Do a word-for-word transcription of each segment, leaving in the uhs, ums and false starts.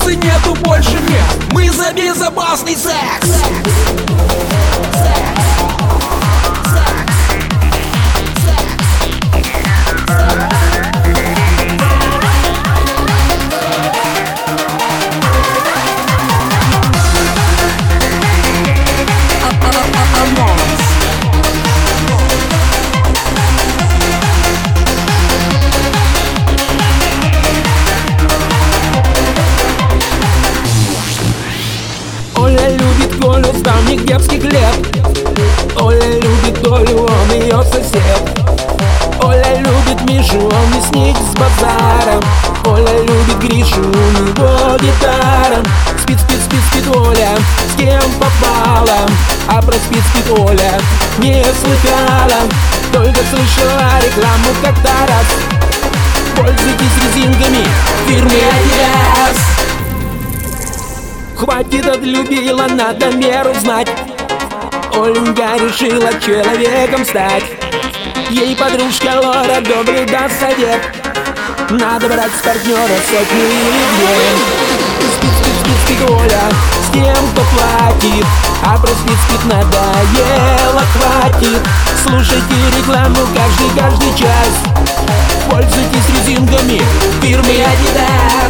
границы нету больше мест. Мы за безопасный секс. Оля любит Колю с давних детских лет. Оля любит Олю, он ее сосед. Оля любит Мишу, он мясник с базара. Оля любит Гришу, у него гитара. Спит, спит, спит, спит Оля, с кем попала. А про спит, спит Оля не слыхала. Только слышала рекламу как-то раз. Пользуйтесь резинками фирмы Adidas. Хватит, отлюбила, надо меру знать. Оленька решила человеком стать. Ей подружка Лора добрый даст совет. Надо брать с партнера сотню или две. Спит, спит, спит, спит Оля, с тем, кто платит. А про спит, спит надоело, хватит. Слушайте рекламу каждый, каждый час. Пользуйтесь резинками фирмы Adidas.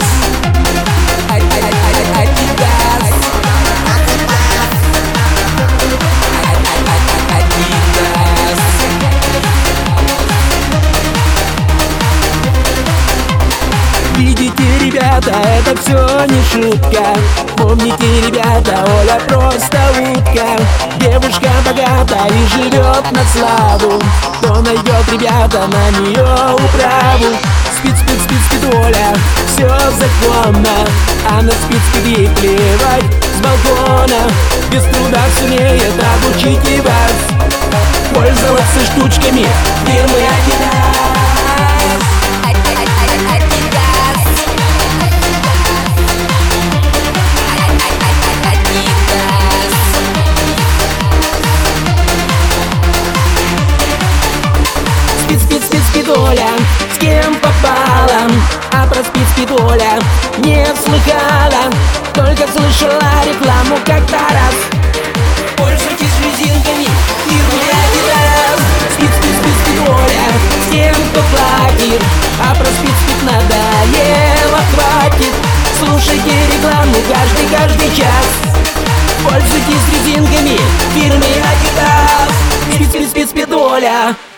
Видите, ребята, это все не шутка. Помните, ребята, Оля просто утка. Девушка богата и живет на славу. Кто найдет, ребята, на нее управу. Спит, спит, спит, спит Оля, все законно. Она спит, спит, ей плевать с балкона. Без труда сумеет обучить и вас пользоваться штучками фирмы Adidas. Спит, спит, спит, спит Оля, с кем попала. А про спит, спит Оля не слыхала. Только слышала рекламу как-то раз. Пользуйтесь резинками фирмы Adidas. Спит, спит, спит, спит Оля, с кем кто платит. А про спит, спит надоело, хватит. Слушайте рекламу каждый, каждый час. Пользуйтесь резинками фирмы Adidas. Спит, спит, спит, спит Оля.